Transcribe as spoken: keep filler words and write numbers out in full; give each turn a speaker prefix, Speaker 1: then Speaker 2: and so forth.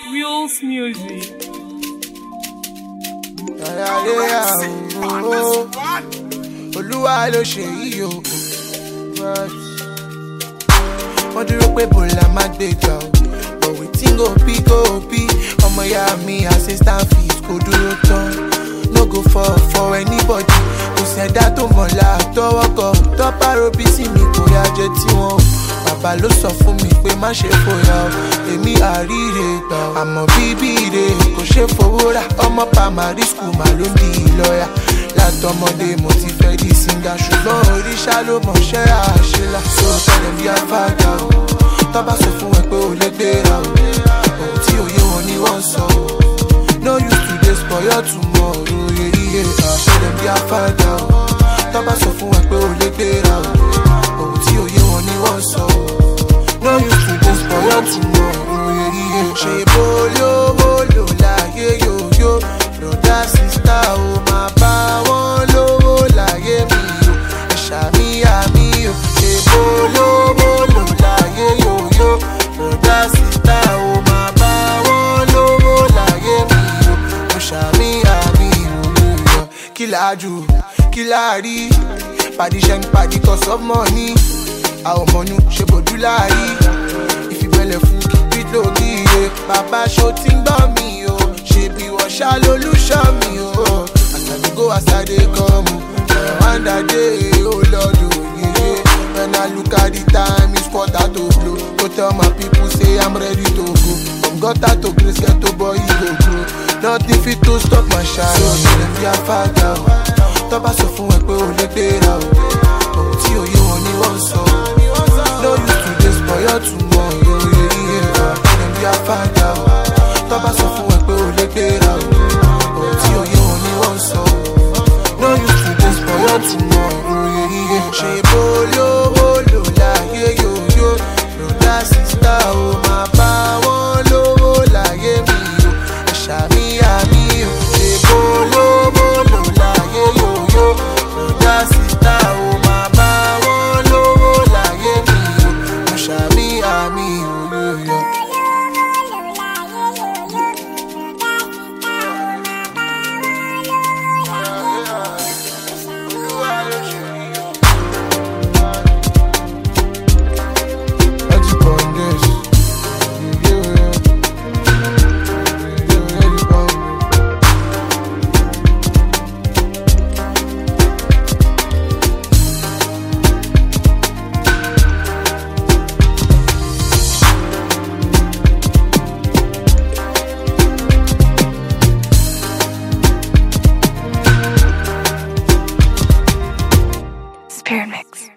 Speaker 1: Wheels Music.
Speaker 2: Olúwa ló ṣe yìí o. Wọ́n dúró pé bòlá má gbé gbà o. But wetin go be go be. Ọmọ ìyá mi assistant fees kò dúró tán. No go fall for anybody. Kò sẹ́dá tó mọ̀lá tọwọ́ kọ. Tọ́pá robí sí mi kò yá jẹ tí wọ́n o. Bàbá ló sọ fún mi pé má ṣe fòyà o. Èmi àríre gbà o. Àmọ́ bíbí re kò ṣe fowó rà. Ọmọ primary school mà ló ń di lọ́yà. Látọmọdé mo ti fẹ́ di singa. Ṣùgbọ́n oríṣà ló mọ̀ṣẹ́ àṣelà. So tẹ̀lé bí afáàgà o. Tọ́ba sọ fún ẹ pé o lè gbéra o. Ohun tí òye wọn ni wọ́n sọ o. No use today spoil tomorrow. Yeye tẹ̀lé bí afáàgà o. Tọ́ba sọ fún ẹ pé o lè gbéra o. Ohun tí òye wọn ni wọ́n sọ o. No use today spoil tomorrow. Yeye ṣe bolówó lò láyé yòóyó. Brother sister o máa bá wọn lówó láyé mi o. Ẹ̀ṣà mi àmì o. Ṣe bolówó lò láyé yòóyó. Brother sister o máa bá wọn lówó láyé mi o. Ẹ̀ṣà mi àmì o. Kí la jù, kí la rí. Pàdé ṣẹ́ ń pàdé cause of money. Àwọn ọmọnú ṣe bòjú láàrí. Ìfìbẹ̀lẹ̀ fún kìbí lórí iye. Bàbá ṣo ti ń gbọ́ mi o. Ṣé bí wọ́n ṣá lólúṣọ́ mi o. As I dey go, as I dey come o. One day, oh Lord, oh yeah. When I look at the time, it's quarter to blow. Go tell my people, say I'm ready to go. From gutter to grace, get to boy, you go grow. Nothing fit to stop my shine. So tell me I'm father. Tọ́ba sọ fún ẹ pé o lè gbéra o. Ohun tí òye wọn ni wọ́n sọ. No use today spoil tomorrow. Tell me I'm father. Tọ́ba sọ fún ẹ pé o lè gbéra o. Ohun tí òye wọn ni wọ́n sọ. No use today spoil tomorrow. Ṣé bolówó lò láyé yòóyó. Brother sister o máa bá wọn lówó láyé mi o. Ẹ̀ṣà mi àmì o. Ṣé bolówó lò láyé yòóyó. Brother sister o máa bá wọn lówó láyé mi o. Ẹ̀ṣà mi àmì o.
Speaker 3: Spirit Mix.